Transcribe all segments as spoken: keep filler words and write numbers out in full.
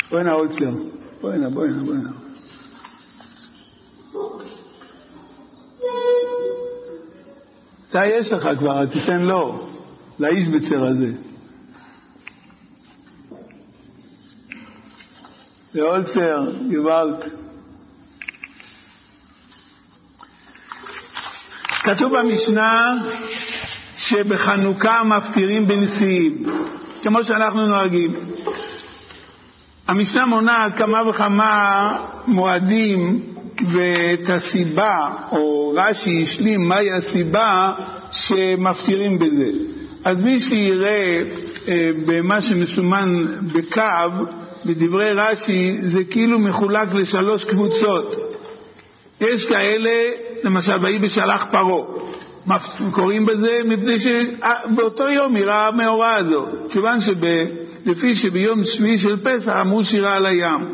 בוא הנה אולצר, בוא הנה, בוא הנה, בוא הנה. אתה יש לך כבר, תיתן לו, לאיש בצר הזה. לאולצר, גוואלט. כתוב במשנה שבחנוכה מפטירים בנשיאים, כמו שאנחנו נוהגים. המשנה מונה כמה וכמה מועדים ואת הסיבה, או רש"י השלים מהי הסיבה שמפטירים בזה. אז מי שיראה אה, במה שמסומן בקו, בדברי רש"י, זה כאילו מחולק לשלוש קבוצות. יש כאלה, למשל, ויהי בשלח פרעה, קוראים בזה מפני שבאותו יום יראה המאורע הזו, כיוון שלפי שביום שביעי של פסח אמרו שירה על הים.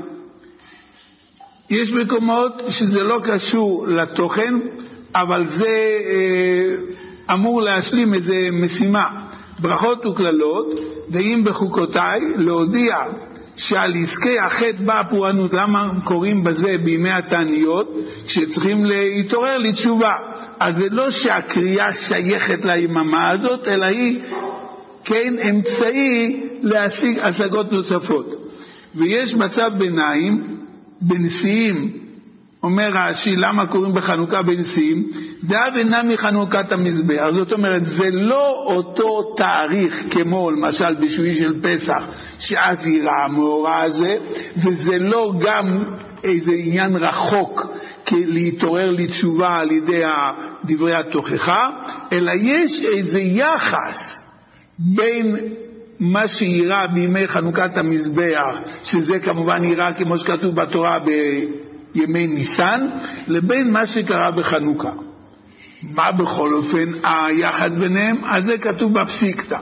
יש מקומות שזה לא קשור לתוכן, אבל זה אמור להשלים איזה משימה. ברכות וכללות, ואם בחוקותיי להודיע שעל עסקי החטא באה פורענות. למה קוראים בזה בימי התעניות? כשצריכים להתעורר לתשובה. אז זה לא שהקריאה שייכת ליממה הזאת, אלא היא כן אמצעי להשיג השגות נוספות. ויש מצב ביניים, בנשיאים, אומר רש"י, למה קוראים בחנוכה בנשיאים? דאב אינה מחנוכת המזבח. זאת אומרת, זה לא אותו תאריך כמו למשל בשביעי של פסח, שאז יראה המאורע הזה, וזה לא גם איזה עניין רחוק להתעורר לתשובה על ידי דברי התוכחה, אלא יש איזה יחס בין מה שיראה בימי חנוכת המזבח, שזה כמובן יראה כמו שכתוב בתורה בימי ניסן, לבין מה שקרה בחנוכה. מה בכל אופן היחד ביניהם? אז זה כתוב בפסיקתא.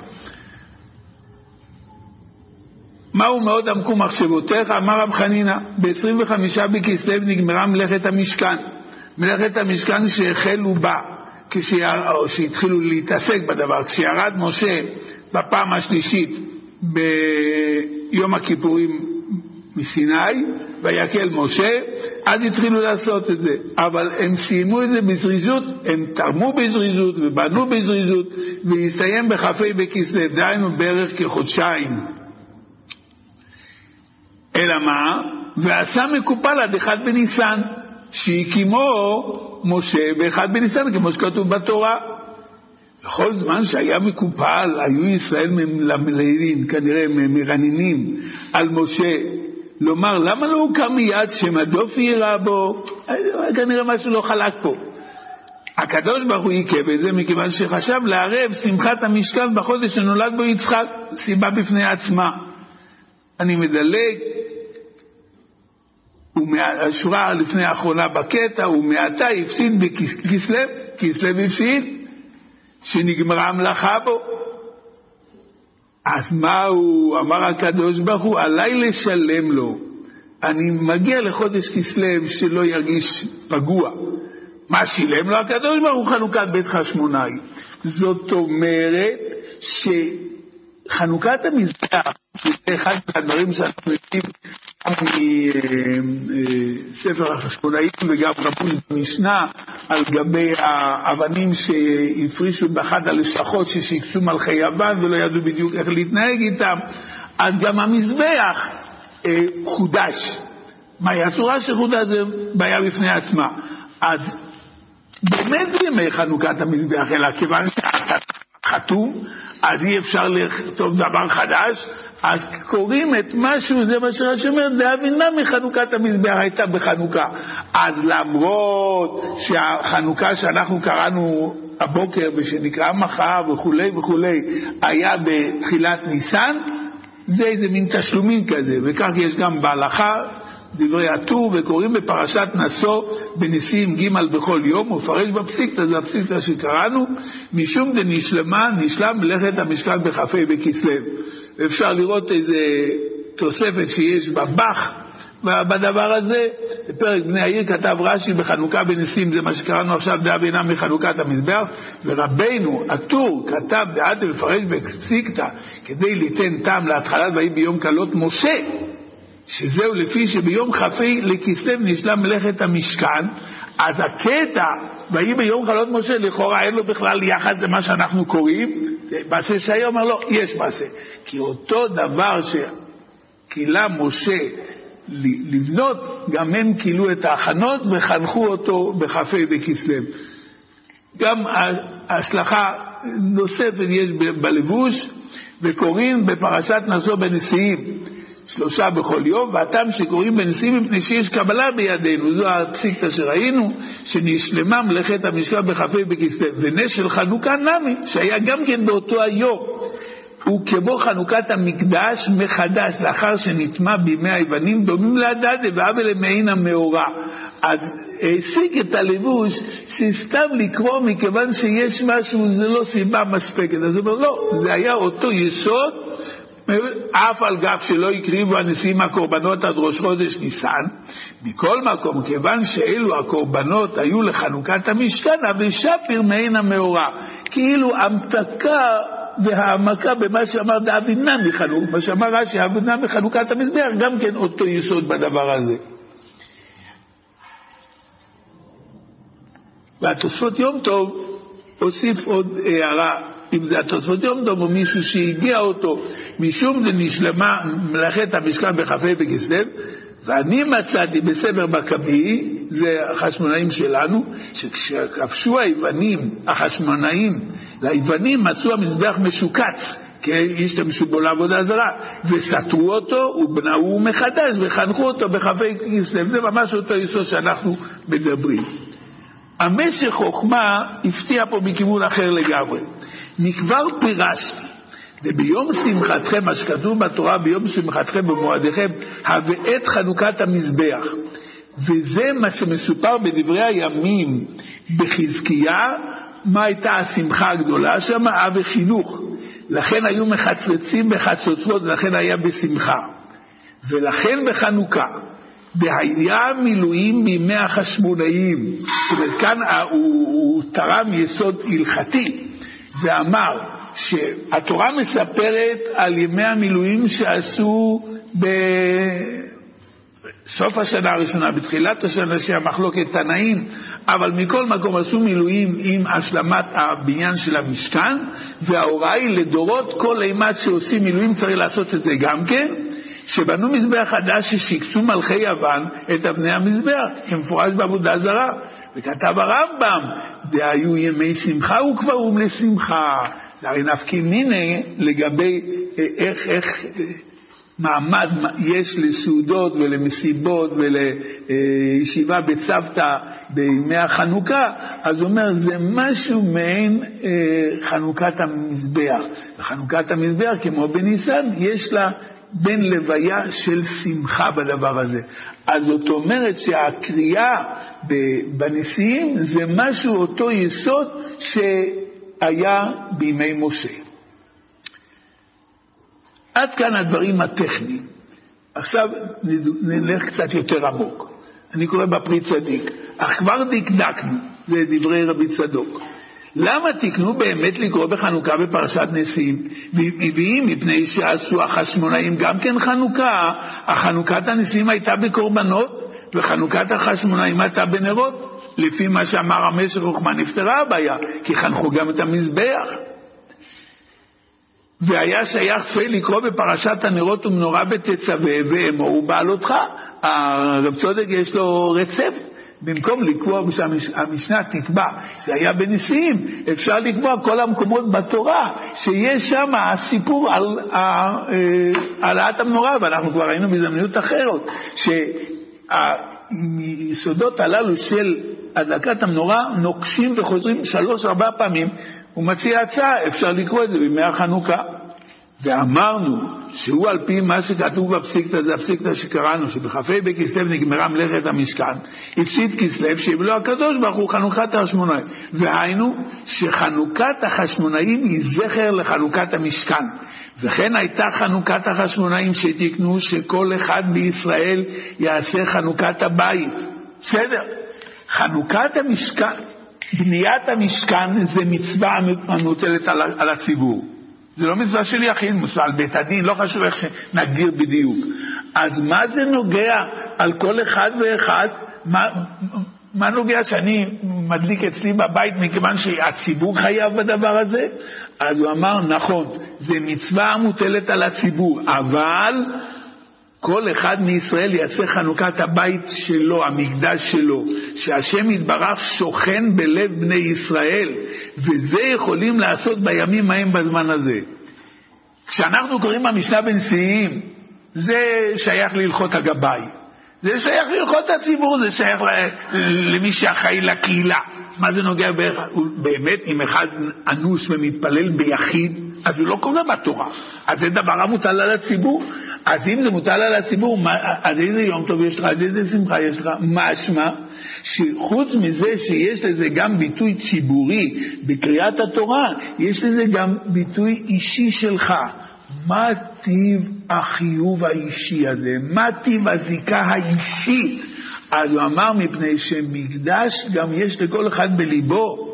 מהו מאוד עמקו מחשבותיך? אמר רב חנינא, ב-עשרים וחמישה בכסלו נגמרה מלאכת המשכן. מלאכת המשכן שהחלו בה, כשהתחילו להתעסק בדבר, כשירד משה בפעם השלישית ביום הכיפורים מסיני, ויקל משה, אז התחילו לעשות את זה. אבל הם סיימו את זה בזריזות, הם תרמו בזריזות ובנו בזריזות, והסתיים בחפי בכסלו, דהיינו בערך כחודשיים. אלא מה? ועשה מקופל עד אחד בניסן, שהקימו משה באחד בניסן, כמו שכתוב בתורה. בכל זמן שהיה מקופל, היו ישראל מלאים, כנראה מרנינים על משה, לומר, למה לא הוקם מיד שמדופי יראה בו? כנראה משהו לא חלק פה. הקדוש ברוך הוא עיכב את זה, מכיוון שחשב לערב שמחת המשכן בחודש שנולד בו יצחק, סיבה בפני עצמה. אני מדלג, השורה לפני האחרונה בקטע, ומעתה הפסיד בכסלו, כסלו הפסיד, שנגמרה המלאכה בו. אז מה הוא אמר הקדוש ברוך הוא? עליי לשלם לו. אני מגיע לחודש כסלו שלא ירגיש פגוע. מה שילם לו הקדוש ברוך הוא? חנוכת בית חשמונאי. זאת אומרת שחנוכת המזבח זה אחד מהדברים שאנחנו יודעים מספר החשמונאים וגם רבון במשנה על גבי האבנים שהפרישו באחד הלשכות ששיקצו מלכי יוון ולא ידעו בדיוק איך להתנהג איתם. אז גם המזבח חודש. מהי הצורה שחודש? זה בעיה בפני עצמה. אז באמת זה ימי חנוכת המזבח, אלא כיוון שאתה חתום אז אי אפשר לכתוב דבר חדש, אז קוראים את משהו, זה מה שרש"י אומר, דאבינה מחנוכת המזבח הייתה בחנוכה. אז למרות שהחנוכה שאנחנו קראנו הבוקר ושנקרא מחר וכולי וכולי היה בתחילת ניסן, זה איזה מין תשלומים כזה, וכך יש גם בהלכה דברי הטור, וקוראים בפרשת נשוא בנשיאים ג' בכל יום, ופרש בפסיקתא, זה הפסיקתא שקראנו, משום דנשלמה, נשלם מלאכת המשכן בכ"ה בכסלו. אפשר לראות איזה תוספת שיש בבח בדבר הזה. בפרק בני העיר כתב רש"י בחנוכה בנשיאים, זה מה שקראנו עכשיו, דעה בינה מחנוכת המזבח, ורבינו הטור כתב דעת לפרש בפסיקתא כדי ליתן טעם להתחלת ויהי ביום קלות משה, שזהו לפי שביום כ"ה לכסלו נשלם מלאכת המשכן. אז הקטע, ויהי ביום חלות משה, לכאורה אין לו בכלל יחד למה שאנחנו קוראים, זה מעשה שהיה אומר לו, יש מעשה. כי אותו דבר שקילה משה לבנות, גם הם קילו את ההכנות וחנכו אותו בכ"ה בכסלו. גם ההשלכה נוספת יש בלבוש, וקוראים בפרשת נשוא בנשיאים, שלושה בכל יום, והטעם שקוראים בנשיאים מפני שיש קבלה בידינו, זו הפסיקתא שראינו, שנשלמה מלאכת המשכן בכ"ה בכסלו. ונס של חנוכה נמי, שהיה גם כן באותו היום, הוא כמו חנוכת המקדש מחדש, לאחר שנטמע בימי היוונים, דומים להדדה ואבל למעין המאורע. אז העסיק את הלבוש שסתם לקרוא מכיוון שיש משהו, זה לא סיבה מספקת. אז הוא אומר, לא, זה היה אותו יסוד, אף על גב שלא הקריבו הנשיאים הקורבנות עד ראש חודש ניסן. מכל מקום, כיוון שאלו הקורבנות היו לחנוכת המשכן, אבל שפיר מעין המאורע, כאילו המתקה והעמקה במה שאמר דאבינה מחנוך, מה שאמר רש"י, דאבינה מחנוכת המזבח, גם כן אותו יסוד בדבר הזה. והתוספות יום טוב הוסיף עוד הערה, אם זה התוספות יום טוב או מישהו שהגיע אותו משום דנשלמה מלאכת המשכן בכ"ה בכסלו. ואני מצאתי בספר מכבי, זה החשמונאים שלנו, שכשכבשו היוונים, החשמונאים ליוונים, מצאו המזבח משוקץ, כי השתמשו בו לעבודה זרה, וסתרו אותו ובנאו מחדש וחנכו אותו בכ"ה בכסלו. זה ממש אותו יסוד שאנחנו מדברים. המשך חוכמה הפתיע פה מכיוון אחר לגמרי. נקבר פירשתי, וביום שמחתכם, מה שכתוב בתורה, ביום שמחתכם במועדיכם, הבאת חנוכת המזבח. וזה מה שמסופר בדברי הימים בחזקיה, מה הייתה השמחה הגדולה שם, אב חינוך. לכן היו מחצרצים בחצוצרות, ולכן היה בשמחה. ולכן בחנוכה, והיה מילואים בימי החשמונאים. זאת אומרת, כאן הוא, הוא תרם יסוד הלכתי, ואמר שהתורה מספרת על ימי המילואים שעשו בסוף השנה הראשונה, בתחילת השנה שהמחלוקת תנאים, אבל מכל מקום עשו מילואים עם השלמת הבניין של המשכן, וההוראה היא לדורות כל אימת שעושים מילואים צריך לעשות את זה גם כן, שבנו מזבח חדש ששיקצו מלכי יוון את אבני המזבח, כמפורש בעבודה זרה. וכתב הרמב"ם, והיו ימי שמחה וקבעום לשמחה. זה הרי נפקא מינה לגבי איך, איך מעמד יש לסעודות ולמסיבות ולישיבה בצוותא בימי החנוכה. אז הוא אומר, זה משהו מעין חנוכת המזבח. וחנוכת המזבח, כמו בניסן, יש לה בין לוויה של שמחה בדבר הזה. אז זאת אומרת שהקריאה בנשיאים זה משהו, אותו יסוד שהיה בימי משה. עד כאן הדברים הטכניים. עכשיו נלך קצת יותר עמוק. אני קורא בפרי צדיק, אך כבר דקדקנו, זה דברי רבי צדוק. למה תקנו באמת לקרוא בחנוכה בפרשת נשיאים? ואם מפני שעשו החשמונאים גם כן חנוכה, החנוכת הנשיאים הייתה בקורבנות, וחנוכת החשמונאים הייתה בנרות. לפי מה שאמר המשך חוכמה נפתרה הבעיה, כי חנכו גם את המזבח. והיה שייך צפי לקרוא בפרשת הנרות ומנורה בתצווה ואמור בעלותך. הרב צודק יש לו רצפט. במקום לקבוע שהמשנה תקבע זה היה בנשיאים, אפשר לקבוע כל המקומות בתורה שיש שם הסיפור על העלאת המנורה, ואנחנו כבר ראינו בהזדמנות אחרת שהיסודות הללו של הדלקת המנורה נוקשים וחוזרים שלוש ארבע פעמים. הוא מציע הצעה, אפשר לקרוא את זה בימי החנוכה. ואמרנו שהוא על פי מה שכתוב בפסיקתא, זה הפסיקתא שקראנו, שבכ"ה בכסלו נגמרה מלאכת המשכן, הפסיד כסלו שיבלו הקדוש ברוך הוא חנוכת החשמונאים. והיינו שחנוכת החשמונאים היא זכר לחנוכת המשכן. וכן הייתה חנוכת החשמונאים שתקנו שכל אחד בישראל יעשה חנוכת הבית. בסדר? חנוכת המשכן, בניית המשכן זה מצווה המוטלת על, על הציבור. זה לא מצווה של יחיד, מצווה על בית הדין, לא חשוב איך שנגדיר בדיוק. אז מה זה נוגע על כל אחד ואחד? מה, מה נוגע שאני מדליק אצלי בבית מכיוון שהציבור חייב בדבר הזה? אז הוא אמר, נכון, זה מצווה מוטלת על הציבור, אבל כל אחד מישראל יעשה חנוכת הבית שלו, המקדש שלו, שהשם יתברך שוכן בלב בני ישראל, וזה יכולים לעשות בימים ההם בזמן הזה. כשאנחנו קוראים המשנה בנשיאים, זה שייך להלכות הגבאי, זה שייך להלכות הציבור, זה שייך למי שאחראי לקהילה. מה זה נוגע בערך? באמת, אם אחד אנוס ומתפלל ביחיד, אז הוא לא קורא בתורה, אז זה דבר המוטל על הציבור. אז אם זה מוטל על הציבור, אז איזה יום טוב יש לך, אז איזה שמחה יש לך? משמע שחוץ מזה שיש לזה גם ביטוי ציבורי בקריאת התורה, יש לזה גם ביטוי אישי שלך. מה טיב החיוב האישי הזה? מה טיב הזיקה האישית? אז הוא אמר, מפני שמקדש גם יש לכל אחד בליבו.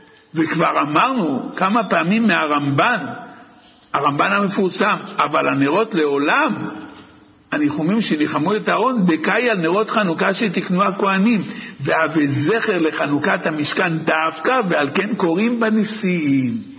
וכבר אמרנו כמה פעמים מהרמב"ן, הרמב"ן המפורסם, אבל הנרות לעולם, הניחומים שניחמו את הארון, דקאי על נרות חנוכה שתקנו הכהנים, והווה זכר לחנוכת המשכן דווקא, ועל כן קוראים בנשיאים.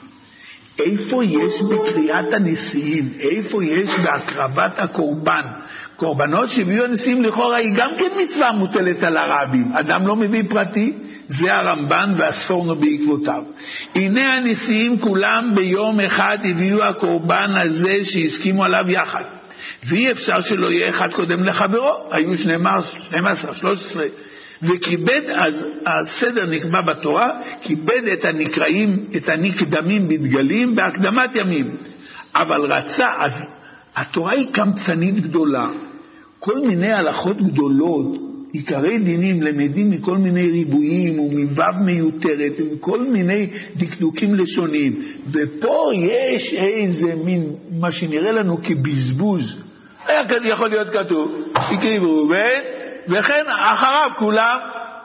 איפה יש בקריאת הנשיאים? איפה יש בהקרבת הקורבן? קורבנות שהביאו הנשיאים לכאורה היא גם כן מצווה מוטלת על הרבים. אדם לא מביא פרטי, זה הרמב"ן והספורנו בעקבותיו. הנה הנשיאים כולם ביום אחד הביאו הקורבן הזה שהסכימו עליו יחד. ואי אפשר שלא יהיה אחד קודם לחברו, היו שנים עשר, שלוש עשרה. וכיבד, אז הסדר נקבע בתורה, כיבד את הנקראים, את הנקדמים בדגלים בהקדמת ימים. אבל רצה, אז התורה היא קמצנית גדולה. כל מיני הלכות גדולות, עיקרי דינים למדים מכל מיני ריבועים ומבב מיותרת, ומכל מיני דקדוקים לשוניים. ופה יש איזה מין, מה שנראה לנו כבזבוז. היה יכול להיות כתוב, הקריבו ראובן, וכן אחריו כולם,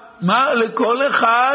מה לכל אחד,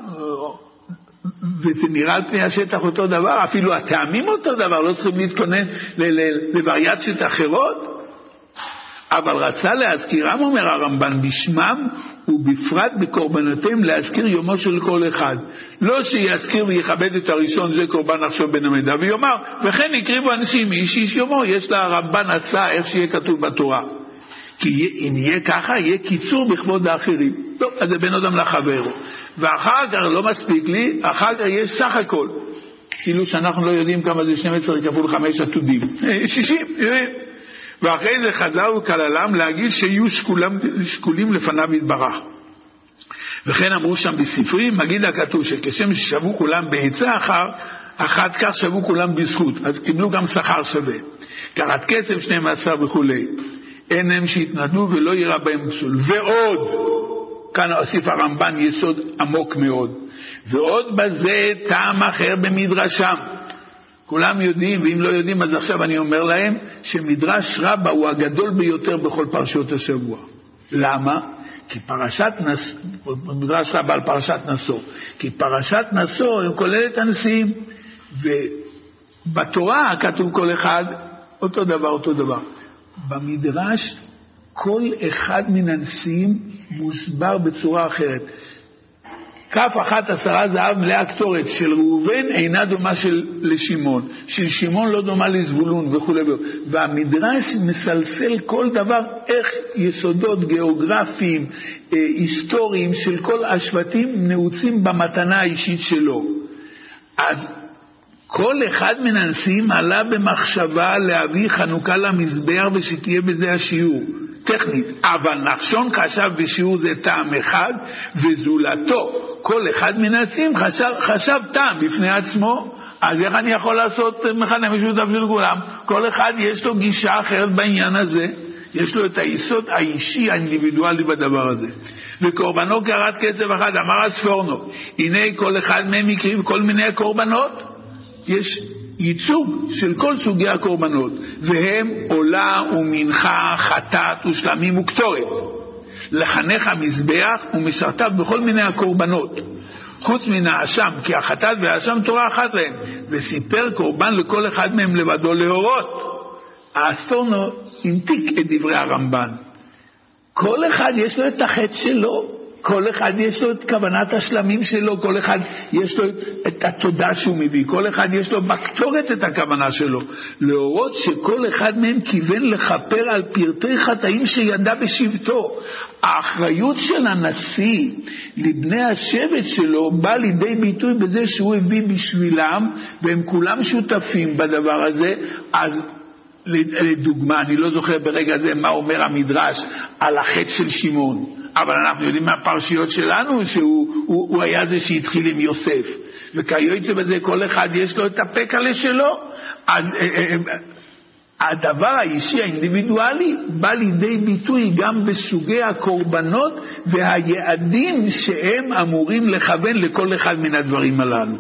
וזה נראה על פני השטח אותו דבר, אפילו הטעמים אותו דבר, לא צריכים להתכונן לווריאציות אחרות. אבל רצה להזכירם, אומר הרמב"ן, בשמם ובפרט בקורבנותיהם להזכיר יומו של כל אחד. לא שיזכיר ויכבד את הראשון, זה קורבן עכשיו בן המידה, ויאמר, וכן הקריבו אנשים איש איש יומו. יש לה הרמב"ן הצעה איך שיהיה כתוב בתורה. כי אם יהיה ככה, יהיה קיצור בכבוד האחרים. טוב, אז זה בין אדם לחברו. ואחר כך, לא מספיק לי, אחר כך יש סך הכל. כאילו שאנחנו לא יודעים כמה זה שנים עשר כפול חמש עתודים. שישים, יודעים. ואחרי זה חזר וכללם להגיד שיהיו שקולים, שקולים לפניו יתברך. וכן אמרו שם בספרים, מגיד הכתוב שכשם ששבו כולם בעצה אחר, אחת כך שבו כולם בזכות, אז קיבלו גם שכר שווה. קרת כסף שנים עשר וכולי. אין הם שהתנדו ולא יראה בהם פסול. ועוד, כאן הוסיף הרמב"ן יסוד עמוק מאוד, ועוד בזה טעם אחר במדרשם. כולם יודעים, ואם לא יודעים אז עכשיו אני אומר להם, שמדרש רבה הוא הגדול ביותר בכל פרשות השבוע. למה? כי פרשת נס... מדרש רבה על פרשת נשוא, כי פרשת נשוא הם כוללת הנשיאים, ובתורה כתוב כל אחד אותו דבר, אותו דבר. במדרש כל אחד מן הנשיאים מוסבר בצורה אחרת. כף אחת עשרה זהב מלאה קטורת של ראובן אינה דומה של לשמעון, של שמעון לא דומה לזבולון וכו'. והמדרש מסלסל כל דבר, איך יסודות גיאוגרפיים, היסטוריים של כל השבטים נעוצים במתנה האישית שלו. אז כל אחד מן הנשיאים עלה במחשבה להביא חנוכה למזבח ושתהיה בזה השיעור. טכנית, אבל נחשון חשב בשיעור זה טעם אחד, וזולתו, כל אחד מן הנשיאים חשב, חשב טעם בפני עצמו. אז איך אני יכול לעשות מכנה משותף של כולם? כל אחד יש לו גישה אחרת בעניין הזה, יש לו את היסוד האישי האינדיבידואלי בדבר הזה. וקורבנו קרת כסף אחד, אמר הספורנו, הנה כל אחד מהם הקריב כל מיני קורבנות, יש ייצוג של כל סוגי הקורבנות, והם עולה ומנחה, חטאת ושלמים וקטורת, לחנך המזבח ומשרתיו בכל מיני הקורבנות, חוץ מן האשם, כי החטאת והאשם תורה אחת להם, וסיפר קורבן לכל אחד מהם לבדו להורות. האסטורנו המתיק את דברי הרמב"ן. כל אחד יש לו את החטא שלו, כל אחד יש לו את כוונת השלמים שלו, כל אחד יש לו את התודה שהוא מביא, כל אחד יש לו בקטורת את הכוונה שלו, להורות שכל אחד מהם כיוון לכפר על פרטי חטאים שידע בשבטו. האחריות של הנשיא לבני השבט שלו בא לידי ביטוי בזה שהוא הביא בשבילם, והם כולם שותפים בדבר הזה. אז לדוגמה, אני לא זוכר ברגע זה מה אומר המדרש על החטא של שמעון, אבל אנחנו יודעים מהפרשיות שלנו שהוא הוא, הוא היה זה שהתחיל עם יוסף, וכיוצא בזה כל אחד יש לו את הפקלה שלו. אז הדבר האישי האינדיבידואלי בא לידי ביטוי גם בסוגי הקורבנות והיעדים שהם אמורים לכוון לכל אחד מן הדברים הללו.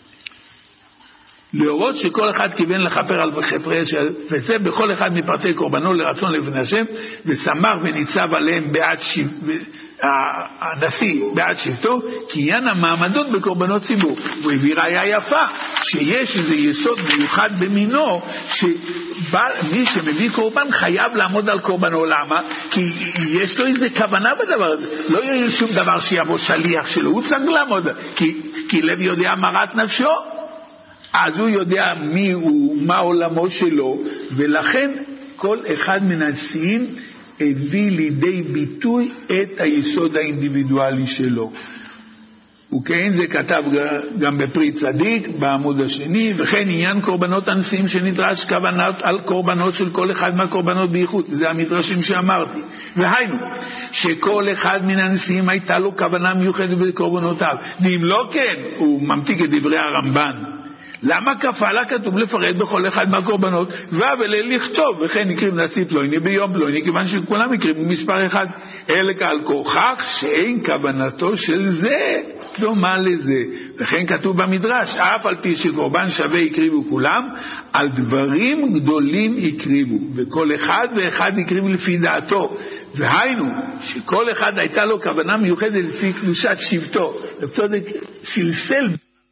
להורות שכל אחד כיוון לכפר על חטאי, וזה בכל אחד מפרטי קורבנו לרצון לפני השם, ושמח וניצב עליהם בעד שבט, הנשיא בעד שבטו, כי עניין המעמדות בקורבנות ציבור. הוא הביא ראיה יפה שיש איזה יסוד מיוחד במינו, שמי שמביא קורבן חייב לעמוד על קורבנו. למה? כי יש לו איזה כוונה בדבר הזה, לא יהיה שום דבר שיבוא שליח שלו, הוא צריך לעמוד, כי, כי לב יודע מרת נפשו, אז הוא יודע מי הוא, מה עולמו שלו, ולכן כל אחד מן הנשיאים הביא לידי ביטוי את היסוד האינדיבידואלי שלו. וכן זה כתב גם בפרי צדיק בעמוד השני, וכן עניין קורבנות הנשיאים שנדרש כוונות על קורבנות של כל אחד מהקורבנות בייחוד, וזה המדרשים שאמרתי. והיינו, שכל אחד מן הנשיאים הייתה לו כוונה מיוחדת בקורבנותיו, ואם לא כן, הוא ממתיק את דברי הרמב"ן. למה כפלה כתוב לפרט בכל אחד מהקורבנות, ואבל לכתוב וכן יקריב נשיא פלויני ביום פלויני, כיוון שכולם יקריבו מספר אחד, אלא כעל כוכך שאין כוונתו של זה דומה לזה. וכן כתוב במדרש, אף על פי שקורבן שווה יקריבו כולם, על דברים גדולים יקריבו, וכל אחד ואחד יקריב לפי דעתו. והיינו שכל אחד הייתה לו כוונה מיוחדת לפי קדושת שבטו. בצדק סלסל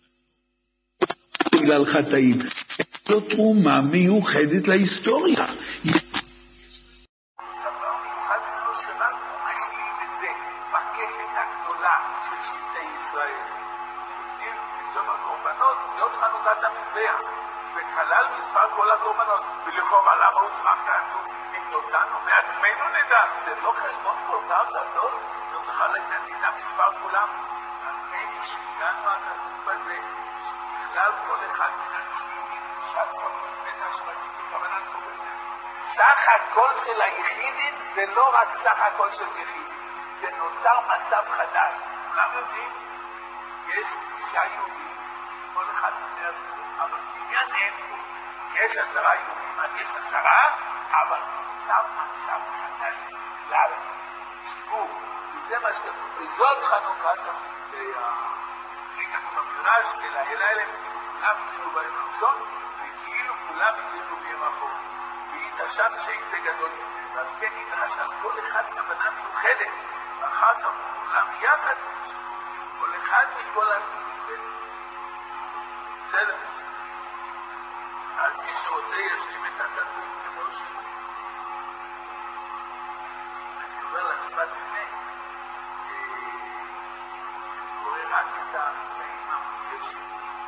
בגלל חטאים, זו תרומה מיוחדת להיסטוריה. וכלל מספר כל הקורבנות, ולכאורה למה הוא צריך כתוב? אם אותנו מעצמנו נדע, זה לא חשבון כל כך גדול, לא תוכל לדע מספר כולם. על כן השגענו הכתוב הזה, שבכלל כל אחד מנצים מקדושת קורבנות בית השמטים בכוונת קורבנות. סך הכל של היחידים זה לא רק סך הכל של יחידים, זה נוצר מצב חדש. כולם יודעים, יש תשעה יהודים, כל אחד מבני הזוג, אבל בעניין אין, יש עשרה יהודים, יש עשרה, אבל נוצר מצב חדש בכלל ציבור, וזה מה שכתוב, וזאת חנוכת המזבח. וכתוב במדרש, אלא אלה כולם התחילו בהם ראשון, וכאילו כולם התחילו ביום אחרון. והתרשם שזה גדול יותר, ועל כן נדרש על כל אחד כוונה מיוחדת, ואחר כך כולם יחד, כל אחד מכל המיוחדת. בסדר? אז מי שרוצה ישלים את הכתוב כמו שהוא. אני קורא לשפת אמת, קורא רק את המקטעים המודגשים.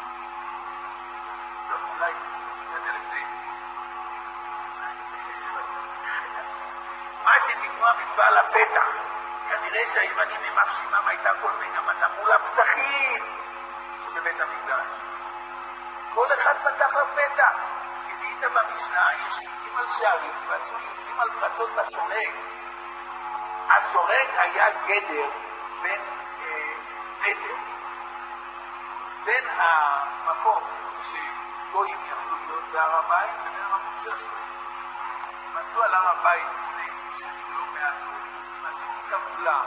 טוב, אולי נתקדם לפני. מה שתקנו המצווה על הפתח, כנראה שהיוונים עם הפשימם הייתה כל מגמתם מול הפתחים שבבית המקדש. כל אחד פתח לפתח. כדאית במשנה, יש יהודים על שערים ועשו יהודים על פרטות בסורג. הסורג היה גדר בין אה, נדר, בין המקום שגויים יכלו להיות בהר הבית ובין המקום של הסורג. מצאו על הר הבית לפני שלא מעטו, מצאו כמולה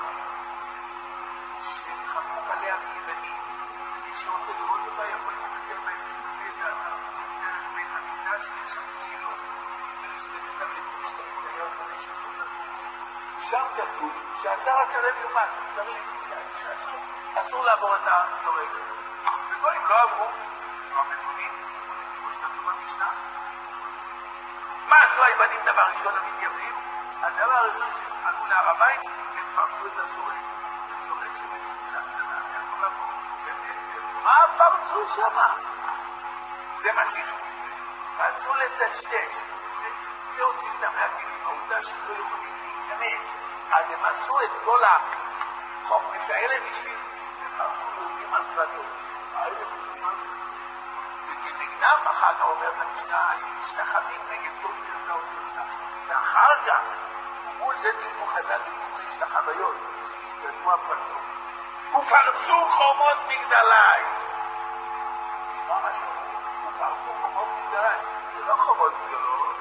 שחמוק עליה מיוונים, ומי שרוצה לראות אותה יכול להסתכל בהם דרך בית המקדש יש שם קילו, ולהסתכל בית המקדש שם כתוב שאתה רק ערב יומן, אסור לעבור את הסורג. וגויים לא עברו, לא המבונים, כמו שכתוב במשנה. מה עשו היוונים דבר ראשון המתייוונים? הדבר הראשון שהתחלו להר הבית, הם פרצו את הסורי. הסורי שמתפוצה קטנה, יכול לבוא. מה פרצו שמה? זה מה שהחליט. רצו לטשטש. זה הוציא אותם מהכלים. העובדה שהם לא יכולים להיכנס. אז הם עשו את כל החופש האלה בשביל הם פרצו יהודים על קרדות. האלה יהודים על קרדות. וכנגדם אחר כך אומרת המשנה, היו משתחווים נגד כל גרזאות יהודה. ואחר כך, מול זה תראו חז"ל דיברו להשתחוויות, שהתגדמו הפרצות. ופרצו חומות מגדלי. תשמע מה שאומרים, ופרצו חומות מגדלי. זה לא חומות גדולות.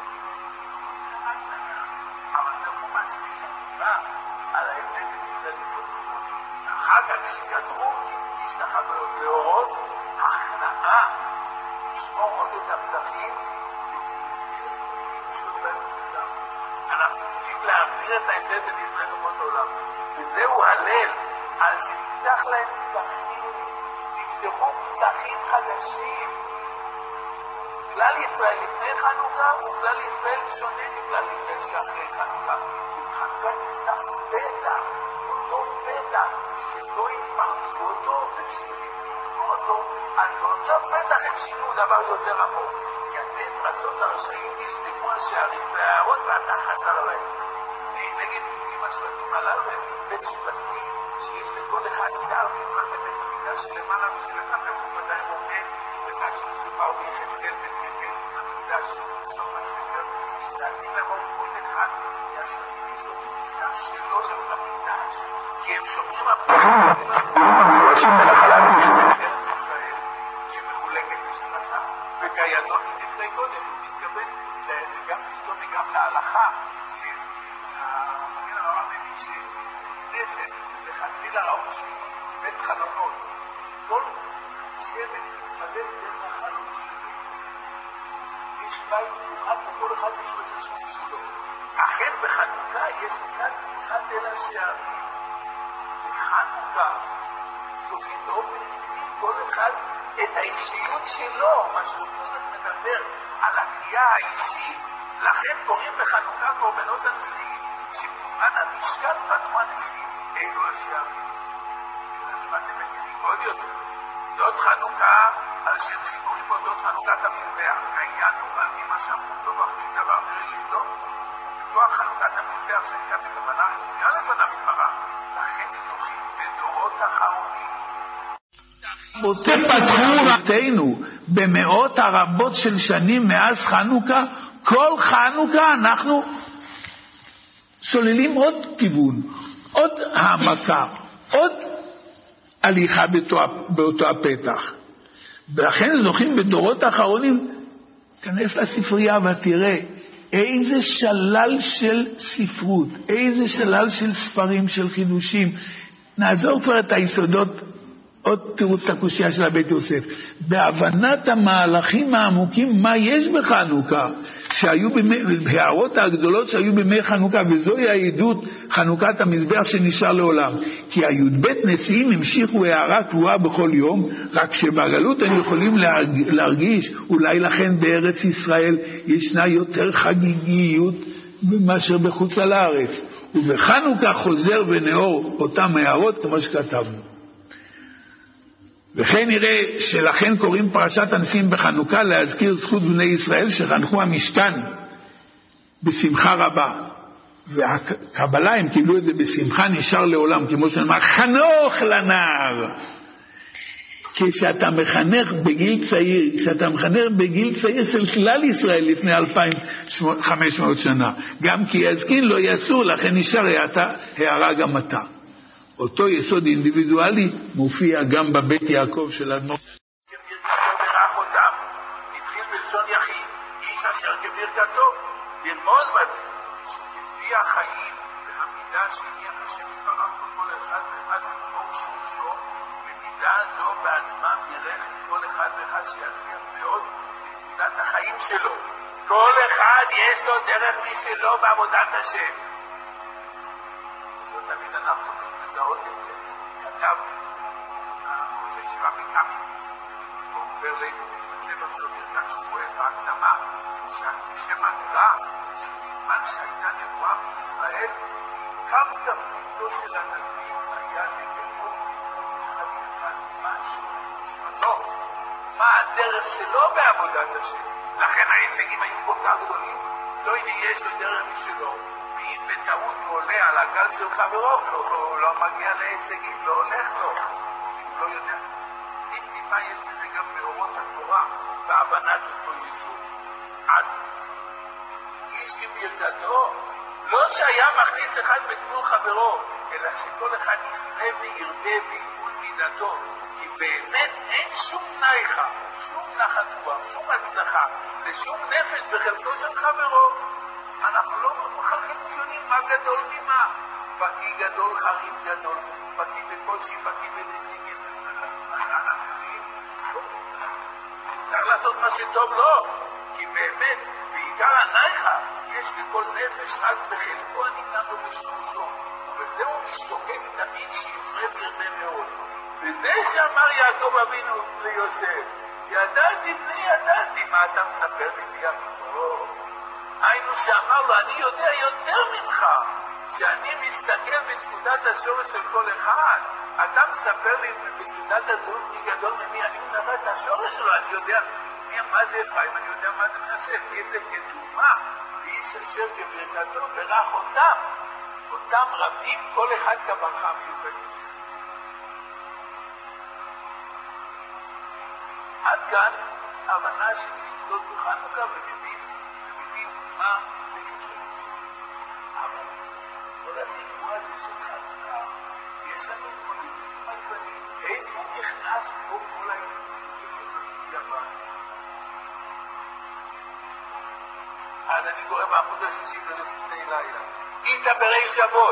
אבל זה חומה ששמרה על ההבדל בין ישראל לכל דבר. ואחר כך שגדרו להשתחוויות להורות, הכנעה. לשמור עוד את הפתחים ולשתות בהם כולם. אנחנו צריכים להחזיר את ההבדל בין ישראל לכל העולם. וזהו הלל, על שנפתח להם פתחים, נפתחו פתחים חדשים. כלל ישראל לפני חנוכה וכלל ישראל שונה מכלל ישראל שאחרי חנוכה. חנוכה נפתח פתח, אותו פתח, שלא יתפרצו אותו ושלא אותו, על אותו פתח הם שינו דבר יותר עמוק. יתד רצות הרשעים יסתכמו השערים והערות ואתה חזר להם. נגד עם השבטים הללו בית שבטים שיש לכל אחד שער מיוחד בבית המקדש שלמעלה ושלך ובוודאי עומד וכאשר סופר ביחזקאל ותקל המקדש בסוף הספר שדעתים לבוא כל אחד מהשבטים יש לו כניסה שלו למקדש כי הם שומרים הפתחים שמלחלה בישראל ארץ ישראל שמחולקת לשלושה וכידוע מספרי קודש הוא מתכוון גם לשתום וגם להלכה שהמגן הרב מבין שכנסת וחתחילה ראו שבית חלונות כל שבט מתפלל דרך החלון שלו יש בית מיוחד וכל אחד יש לו את השם שלו אכן בחנוכה יש כאן פתיחת אל השערים בחנוכה סופית באופן טבעי כל אחד את האישיות שלו מה שרוצות מדבר על הקריאה האישית לכן קוראים בחנוכה קורבנות הנשיאים שבזמן המשכן פתחו הנשיאים אלו השערים ולזמן הם מגיעים עוד יותר זאת חנוכה על שם סיפורים באותות חנוכת המזבח העניין הוא על מי מה שאמרו טוב אחרי דבר בראשית לא בכוח חנוכת המזבח שהייתה בכוונה רצויה לפניו יתברך לכן זוכים בדורות אחרונים פתחו רבותינו במאות הרבות של שנים מאז חנוכה כל חנוכה אנחנו סוללים עוד כיוון עוד העמקה עוד הליכה באותו, באותו הפתח ולכן זוכים בדורות האחרונים כנס לספרייה ותראה איזה שלל של ספרות איזה שלל של ספרים של חידושים נעזור כבר את היסודות עוד תירוץ את הקושיה של הבית יוסף בהבנת המהלכים העמוקים מה יש בחנוכה שהיו בהערות הגדולות שהיו בימי חנוכה וזוהי העדות חנוכת המזבח שנשאר לעולם כי הי"ב נשיאים המשיכו הערה קבועה בכל יום רק שבגלות הם יכולים להרגיש אולי לכן בארץ ישראל ישנה יותר חגיגיות מאשר בחוץ לארץ ובחנוכה חוזר ונאור אותם הערות כמו שכתבנו וכן נראה שלכן קוראים פרשת הנשיאים בחנוכה להזכיר זכות בני ישראל שחנכו המשכן בשמחה רבה והקבלה הם קיבלו את זה בשמחה נשאר לעולם כמו שנאמר חנוך לנער כשאתה מחנך בגיל צעיר כשאתה מחנך בגיל צעיר של כלל ישראל לפני אלפיים וחמש מאות שנה גם כי יזקין לא יסור לכן נשאר הערה גם אתה אותו יסוד אינדיבידואלי מופיע גם בבית יעקב של אדמו"ר. כברכתו ברך אותם, התחיל בלשון יחיד, איש אשר כברכתו, ללמוד בזה, שכפי החיים והמידה שהניח השם יתברך בכל אחד ואחד במקום שורשו, במידה זו בעצמם ירך כל אחד ואחד שיצליח מאוד בנקודת החיים שלו. כל אחד יש לו דרך משלו בעבודת השם. לא תמיד אנחנו לזהות את זה, כתב ראש הישיבה בקמיניץ, מספר לנו בספר של ברכת שמואל בהקדמה, שמגלה שבזמן שהייתה נבואה בישראל, עיקר תפקידו של הנביא היה לגלות אחד אחד משהו נשמתו, מה הדרך שלו בעבודת השם. לכן ההישגים היו כל כך גדולים. לא הנה יש לו דרך משלו, ואם בטעות הוא עולה על הגל של חברו, הוא לא מגיע להישגים, לא הולך לו, כי הוא לא יודע. אם טיפה יש בזה גם באורות התורה, בהבנת אותו יסוד. אז איש כברכתו, לא שהיה מכניס אחד בגבול חברו, אלא שכל אחד יפנה וירבה בעיגול מידתו, כי באמת אין שום נייחה, שום נחת רוח, שום הצלחה, ושום נפש בחלקו של חברו. אנחנו לא מחלקים ציונים מה גדול ממה. פקי גדול, חריף גדול, פקי בקודשי, פקי בנזיקים. צריך לעשות מה שטוב לו, כי באמת, בעיקר הנייחה, יש לכל נפש רק בחלקו הניתן לו בשורשו, ובזה הוא משתוקק תמיד שיפרה ברבה מאוד. וזה שאמר יעקב אבינו ליוסף, ידעתי בני ידעתי, מה אתה מספר לי יעקב? היינו שאמר לו, אני יודע יותר ממך, שאני מסתכל בנקודת השורש של כל אחד. אתה מספר לי בנקודת הזהות מי גדול ממי, אני מדבר את השורש שלו, אני יודע מה זה אפרים, אני יודע מה זה מנשה, איזה כדוגמה, ואיש אשר כברכתו ברך אותם, אותם רבים, כל אחד כברכה מיוחדת. עד כאן הבנה של יסודות בחנוכה ומבין, ומבין מה זה יסוד. אבל כל הסיפור הזה של חנוכה, יש לנו התמודדות מגוונים, איפה נכנס פה כל ההתמודדות יוון. אז אני קורא בעמוד השלישי ברסיסי לילה. איתה בריש אבות,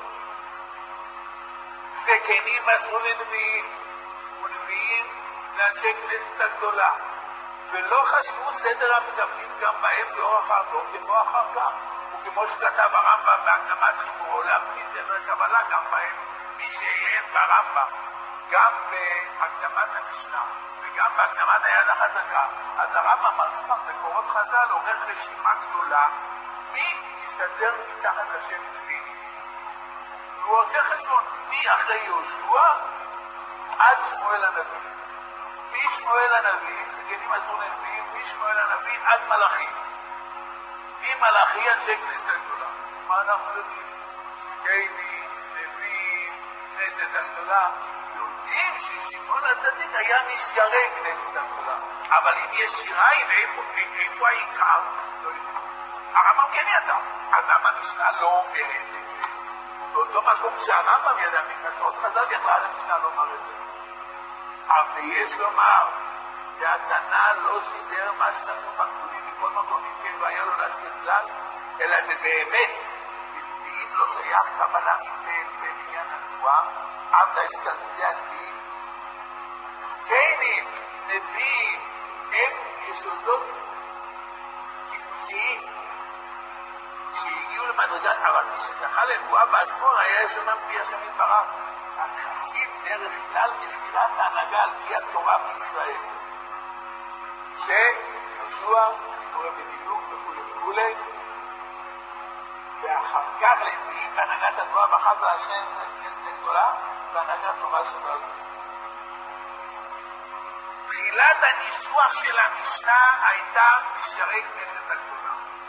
זקנים מסרו לנביאים, ונביאים לאנשי כנסת הגדולה, ולא חשבו סדר המדברים גם בהם באורח האחר, כמו אחר כך, וכמו שכתב הרמב"ם בהקדמת חיבורו להמציא סדר קבלה גם בהם, מי שעיין ברמב"ם, גם בהקדמת המשנה, וגם בהקדמת היד החזקה, אז הרמב"ם על סמך מקורות חז"ל עורך רשימה גדולה, מי מסתדר מתחת לשם זקנים. והוא עושה חשבון, מי אחרי יהושע עד שמואל הנביא. משמואל הנביא, זקנים מסרו לנביאים, משמואל הנביא עד מלאכי. ממלאכי אנשי כנסת הגדולה. מה אנחנו יודעים? זקנים, נביאים, כנסת הגדולה, יודעים ששמעון הצדיק היה משיירי כנסת הגדולה. אבל אם יש שיריים, איפה, איפה העיקר? לא יודעים. הרמב"ם כן ידע, אז למה המשנה לא אומרת את זה? באותו מקום שהרמב"ם ידע, מכנסות חז"ל ידעה המשנה לא אומר את זה. אבל יש לומר, והתנא לא סידר מה שנתנו מקבולים מכל מקום מכן והיה לו להסיר כלל, אלא זה באמת, ואם לא שייך קבלה מכן בעניין הנבואה, אף תהליך תלמידי הנביאים, זקנים, נביאים, הם יסודות קיבוציים, שהגיעו למדרגת, אבל מי שזכה לנבואה בעצמו היה יש אומם פי השם יתברך. החסיד דרך כלל מסירת ההנהגה על פי התורה בישראל. שיהושע, אני קורא בדיוק וכולי וכולי, ואחר כך לנביאים בהנהגת התורה בחרת להשם כנסת גדולה, בהנהגת תורה שבעל פה. תחילת הניסוח של המשנה הייתה בשערי כנסת הגדולה.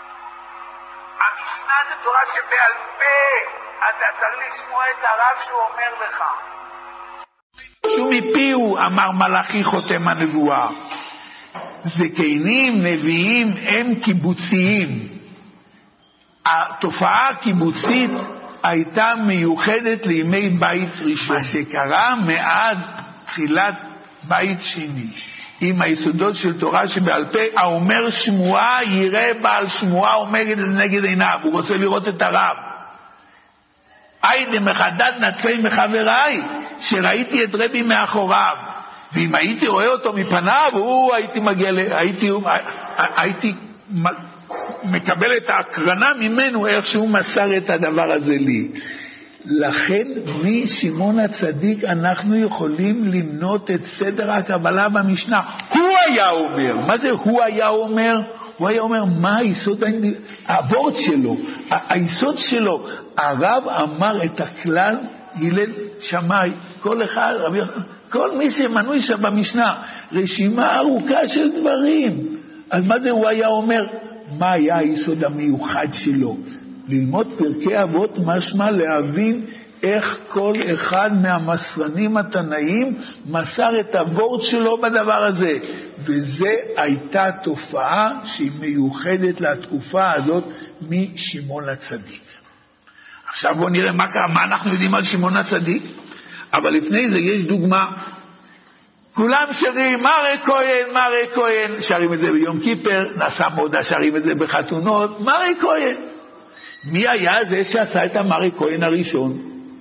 המשנה זה תורה שבעל פה, אתה צריך לשמוע את הרב שהוא אומר לך. שהוא מפיהו אמר מלאכי חותם הנבואה. זקנים, נביאים, הם קיבוציים. התופעה הקיבוצית הייתה מיוחדת לימי בית ראשון. מה שקרה מאז תחילת בית שני. עם היסודות של תורה שבעל פה, האומר שמועה יראה בעל שמועה עומדת נגד עיניו, הוא רוצה לראות את הרב. היידה מחדד נטפי מחבריי, שראיתי את רבי מאחוריו, ואם הייתי רואה אותו מפניו, הוא הייתי מגיע, הייתי, הייתי מקבל את ההקרנה ממנו, איך שהוא מסר את הדבר הזה לי. לכן משמעון הצדיק אנחנו יכולים למנות את סדר הקבלה במשנה. הוא היה אומר. מה זה הוא היה אומר? הוא היה אומר, מה היסוד, העבוד שלו, היסוד שלו. הרב אמר את הכלל, הלל שמאי, כל אחד, רבי, כל מי שמנוי שם במשנה, רשימה ארוכה של דברים. על מה זה הוא היה אומר? מה היה היסוד המיוחד שלו? ללמוד פרקי אבות משמע להבין איך כל אחד מהמסרנים התנאים מסר את הוורד שלו בדבר הזה. וזה הייתה תופעה שהיא מיוחדת לתקופה הזאת משמעון הצדיק. עכשיו בואו נראה מה קרה, מה אנחנו יודעים על שמעון הצדיק. אבל לפני זה יש דוגמה. כולם שרים, מרי כהן, מרי כהן, שרים את זה ביום כיפר, נעשה מודה, שרים את זה בחתונות, מרי כהן. מי היה זה שעשה את המרי כהן הראשון?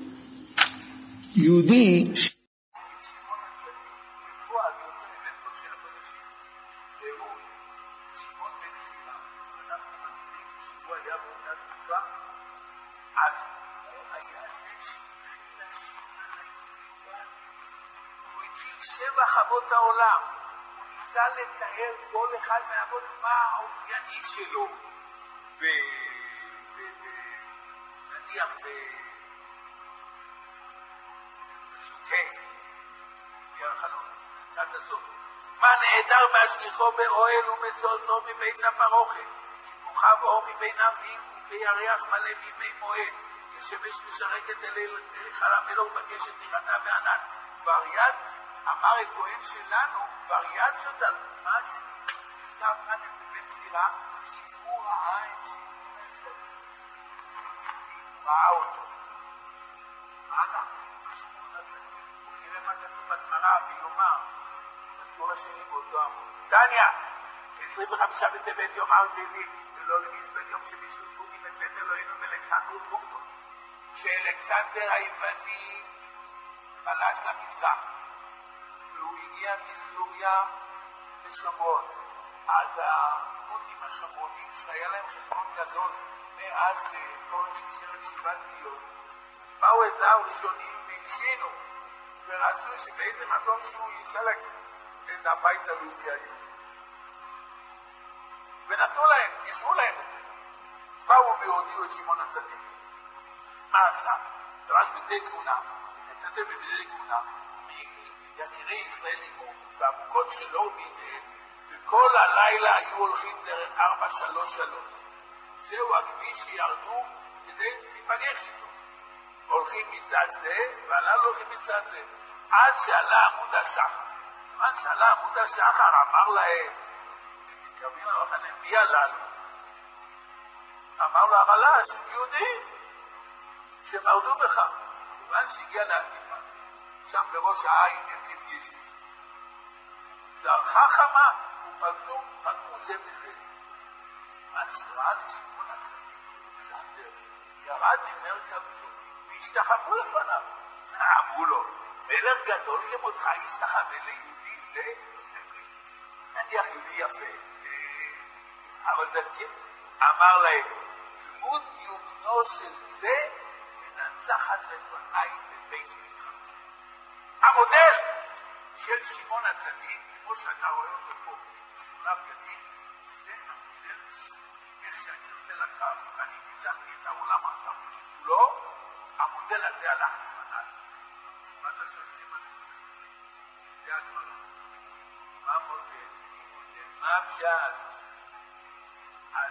יהודי. שבע אבות העולם, הוא ניסה לתאר כל אחד מהאבות מה האופייני שלו, ונניח בפסוק ה', קצת הזאת, מה נהדר בהשליחו באוהל ומצאתו מבית הפרוכת, ככוכב אור מבין עמים וירח מלא בימי מועד, כשמש משרקת אל חל המלך ובקשת נראתה בענן. וריאט, אמר הכהן שלנו, וריאציות על מה שנזכר כאן במסירה, שהוא ראה את שמעון הצדיק, הוא ראה אותו. מה אנחנו? שמעון הצדיק. בואו נראה מה כתוב בגמרא ויאמר, בטור השני באותו עמוד. דניה, עשרים וחמישה בטבת יאמר דוד, ולא למזבן יום שבישו טובים את בית אלוהינו מאלכסנדרוס בוגדון. כשאלכסנדר היווני פלש למזרח, והוא הגיע מסוריה לשומרון. אז הכותים השומרונים, שהיה להם חשבון גדול מאז שפורש אישר את שיבת ציון, באו את זה הראשונים והקשינו, ורצו שבאיזה מקום שהוא יסלק את הבית הלאומי היהודי. ונתנו להם, אישרו להם את זה. באו והודיעו את שמעון הצדיק. מה עשה? דרש בדי כהונה, נתתם בבדי כהונה, יקירי ישראל עמו, והמוקות שלו מידיהם, וכל הלילה היו הולכים דרך ארבע שלוש שלוש. זהו הכביש שירדו כדי להיפגש איתו. הולכים מצד זה, והללו הולכים מצד זה. עד שעלה עמוד השחר. עד שעלה עמוד השחר אמר להם, מתכוונים למחנה, מי הללו? אמר לו הרל"ש, יהודים, שמרדו בך. כיוון שהגיע לעקיפה, שם בראש העין הם נפגשים. זרחה חמה, ופגנו, פגנו זה בזה. מה נשמע לשמעון הצדיק? אלכסנדר ירד ממרכבתו, והשתחוו לפניו. אמרו לו, מלך גדול כמותך ישתחווה ליהודי זה? נניח יהודי יפה. אבל זה כן. אמר להם, דמות יוגנו של זה מנצחת לפניי בבית מקרא. המודל של שמעון הצדיק, כמו שאתה רואה אותו פה, שמונה בגדים, זה המודל איך שאני רוצה לקרב, ואני ניצחתי את העולם התרבותי כולו, המודל הזה הלך לפניי. מה אתה שואלים על זה? זה הגמרא. מה מודל? מי מודל? מה הפשט? אז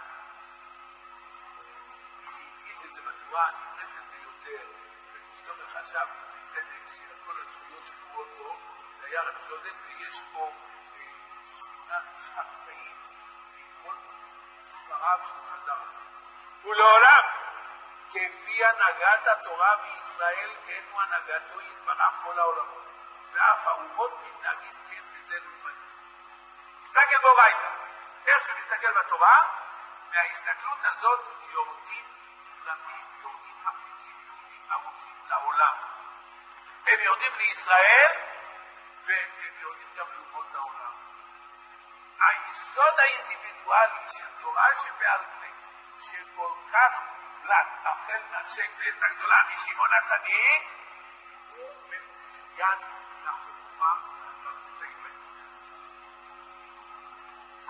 מי שהדגיש את זה בצורה הנמרצת ביותר, וכשתומר חשב בצדק של כל הזכויות שקורות פה, זה היה רבי צודק, ויש פה שמונה חטאים מכל ספריו שהוא חזר על זה. ולעולם, כפי הנהגת התורה בישראל, כן הוא הנהגתו יתברך כל העולמות, ואף האומות מתנהגים כן בזה לעומת זה. תסתכל בו ראיתה, איך שנסתכל בתורה, מההסתכלות הזאת יורדים זרמים, יורדים מפיקים, יורדים ערוצים לעולם. הם יורדים לישראל, והם יורדים גם לאומות העולם. היסוד האינדיבידואלי של תורה שבעל פה, שכל כך מופלט, החל מהשק ועז הגדולה משמעון הצדיק, הוא מאופיין לחוכמה והתרבות היוונית.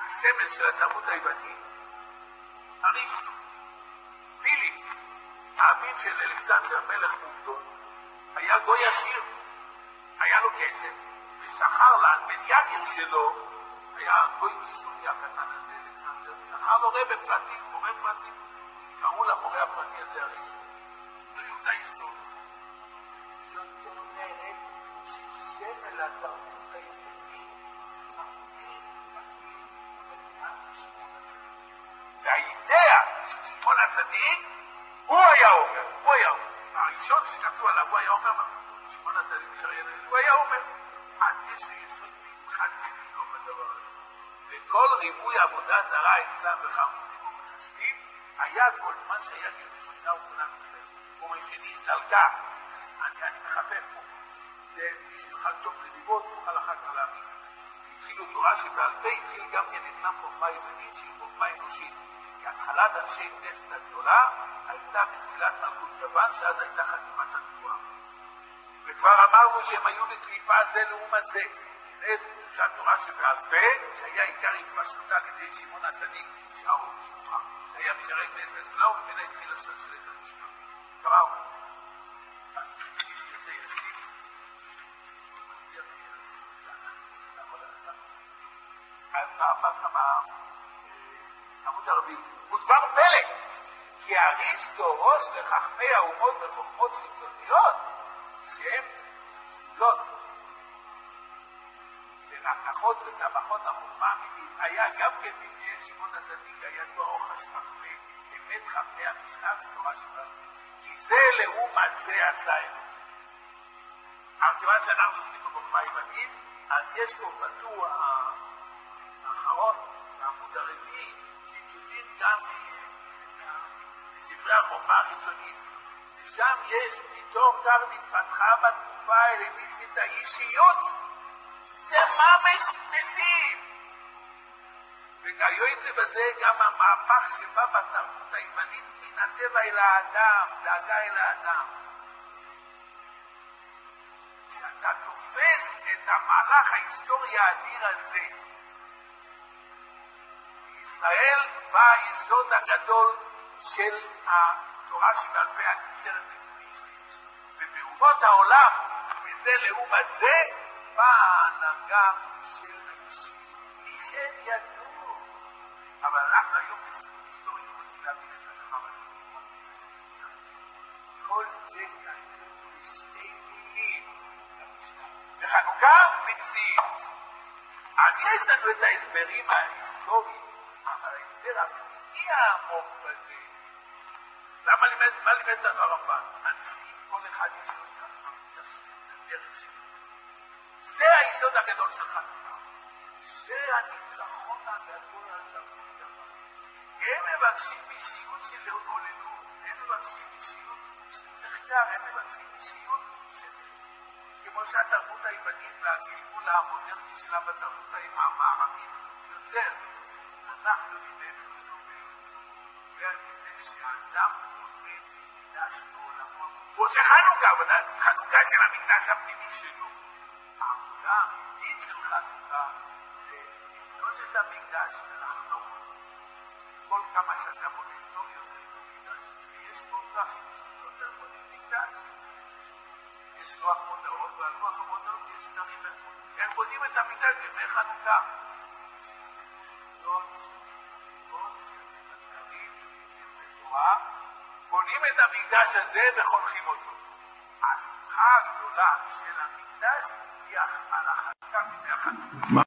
הסמל של התרבות היוונית, אריסטו, פיליפ, האביו של אלכסנדר מלך מוקדון, היה גוי עשיר, היה לו כסף, ושכר למדיאגר שלו, היה גוי קיסוני הקטן הזה, אלכסנדר, שכר לו רבא פרטי, מורה פרטי, קראו למורה הפרטי הזה אריסטו. זו יהודה היסטורית. זאת אומרת שסמל התרבות היוונית מפעיל מפעיל בזמן שמעון הצדיק. והאידאה של שמעון הצדיק, הוא היה אומר, הוא היה אומר. הראשון שכתבו עליו, הוא היה אומר, שמעון הצדיק משריין, הוא היה אומר. אז יש יסוד מיוחד בדיוק בדבר הזה. וכל ריבוי עבודה זרה אצלם וחמודים ומחשבים, היה כל זמן שהיה גרמי שינה וכולם ישראל. ומי נסתלקה, אני, אני מחפף פה. זה מי שיוכל טוב לדיבות, תוכל אחר כך להאמין. התחילו תורה שבעל פה, התחיל גם כן אצלם חוכמה יוונית שהיא חוכמה אנושית. כי התחלת אנשי כנסת הגדולה הייתה בתחילת מלכות יוון, שאז הייתה חתימת הנבואה. וכבר אמרנו שהם היו בקליפה זה לעומת זה. הנה תחושת תורה שבעל פה, שהיה עיקר התפשטותה על ידי שמעון הצדיק, שהאור משפחה. שהיה משרי כנסת הגדולה, וממנה התחיל הסלסלת המשנה. קראו. אז מי שיוצא ישלים, הוא מסביר עמוד הרביעי. הוא דבר פלא, כי אריסטו ראש לחכמי האומות בחוכמות חיצוניות, שהן פסולות לנקחות ותמכות החוכמה האמיתית, היה גם כן בידי שמעון הצדיק, היה כבר אוחש חכמי, אמת חכמי המשנה ותורה שבעל פה. כי זה לעומת זה עשה אלו. אבל כיוון שאנחנו עוסקים בחוכמה יוונית, אז יש פה בטור האחרון, העמוד הרביעי, ציטוטים גם מספרי החוכמה החיצונית. ושם יש, מתוך כך נתפתחה בתקופה ההלניסטית האישיות. זה ממש נשיאים. וכיום זה בזה גם המהפך שבא בתרבות היוונית מן הטבע אל האדם, דאגה אל האדם. כשאתה תופס את המהלך ההיסטורי האדיר הזה, בישראל בא היסוד הגדול של התורה שבעל פה הנגזרת בקריסטוס. ובאומות העולם, וזה לעומת זה, באה ההנהגה של האישיות. מי שהם ידעו. אבל אנחנו היום בסיפור היסטורי יכולים להבין את הדבר הזה. כל זה כתוב בשתי מילים. בחנוכה מציעים. אז יש לנו את ההסברים ההיסטוריים, אבל ההסבר הפנימי העמוק בזה, למה לימד, מה לימד לנו הרמב"ן? הנשיאים, כל אחד יש לו את הדרך שלו. זה היסוד הגדול של חנוכה. זה הניצחון הגדול על תרבות יוון. הם מבקשים אישיות של הוללות, הם מבקשים אישיות של מחקר, הם מבקשים אישיות של... כמו שהתרבות היוונית והגלגול המודרני שלה בתרבות המערבית יותר, אנחנו נדמה ועל זה שהאדם נותן מקדש לעולמו. פה זה חנוכה, חנוכה של המקדש הפנימי שלו. העבודה האמיתית של חנוכה זה לבנות את המקדש ולחנוך אותו. כל כמה שאתה בונה טוב יותר את המקדש, ויש פה דרכים יותר בונים מקדש. יש לוח מודעות, ועל לוח המודעות יש דברים איך בונים את המקדש בימי חנוכה. בונים את המקדש הזה וחונכים אותו. השמחה הגדולה של המקדש היא על החנוכה בימי החנוכה.